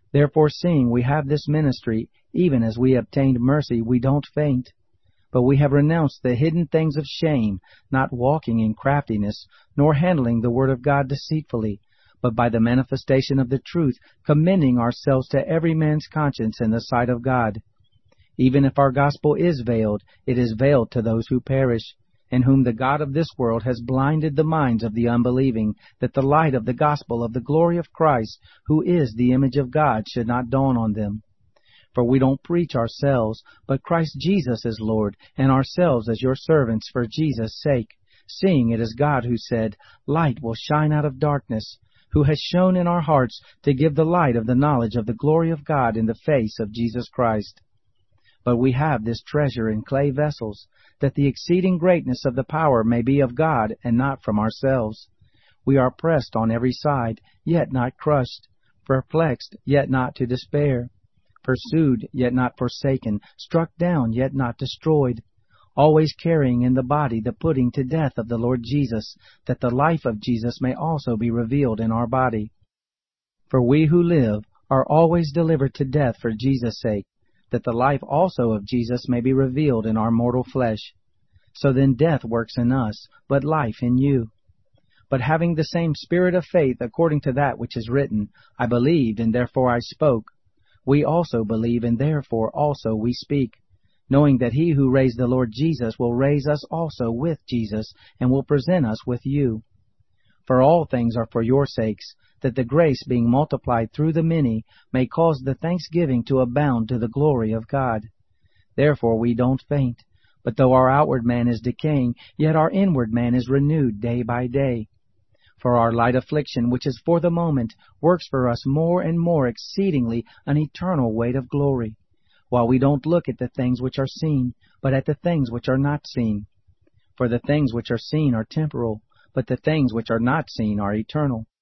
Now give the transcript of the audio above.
Therefore, seeing we have this ministry, even as we obtained mercy, we don't faint. But we have renounced the hidden things of shame, not walking in craftiness, nor handling the word of God deceitfully, but by the manifestation of the truth, commending ourselves to every man's conscience in the sight of God. Even if our gospel is veiled, it is veiled to those who perish, in whom the God of this world has blinded the minds of the unbelieving, that the light of the gospel of the glory of Christ, who is the image of God, should not dawn on them. For we don't preach ourselves, but Christ Jesus is Lord, and ourselves as your servants for Jesus' sake, seeing it is God who said, Light will shine out of darkness, who has shone in our hearts to give the light of the knowledge of the glory of God in the face of Jesus Christ. But we have this treasure in clay vessels, that the exceeding greatness of the power may be of God and not from ourselves. We are pressed on every side, yet not crushed, perplexed, yet not to despair, pursued, yet not forsaken, struck down, yet not destroyed, always carrying in the body the putting to death of the Lord Jesus, that the life of Jesus may also be revealed in our body. For we who live are always delivered to death for Jesus' sake, that the life also of Jesus may be revealed in our mortal flesh. So then death works in us, but life in you. But having the same spirit of faith according to that which is written, I believed, and therefore I spoke, we also believe, and therefore also we speak, knowing that he who raised the Lord Jesus will raise us also with Jesus, and will present us with you. For all things are for your sakes, that the grace being multiplied through the many may cause the thanksgiving to abound to the glory of God. Therefore we don't faint, but though our outward man is decaying, yet our inward man is renewed day by day. For our light affliction, which is for the moment, works for us more and more exceedingly an eternal weight of glory, while we don't look at the things which are seen, but at the things which are not seen. For the things which are seen are temporal, but the things which are not seen are eternal.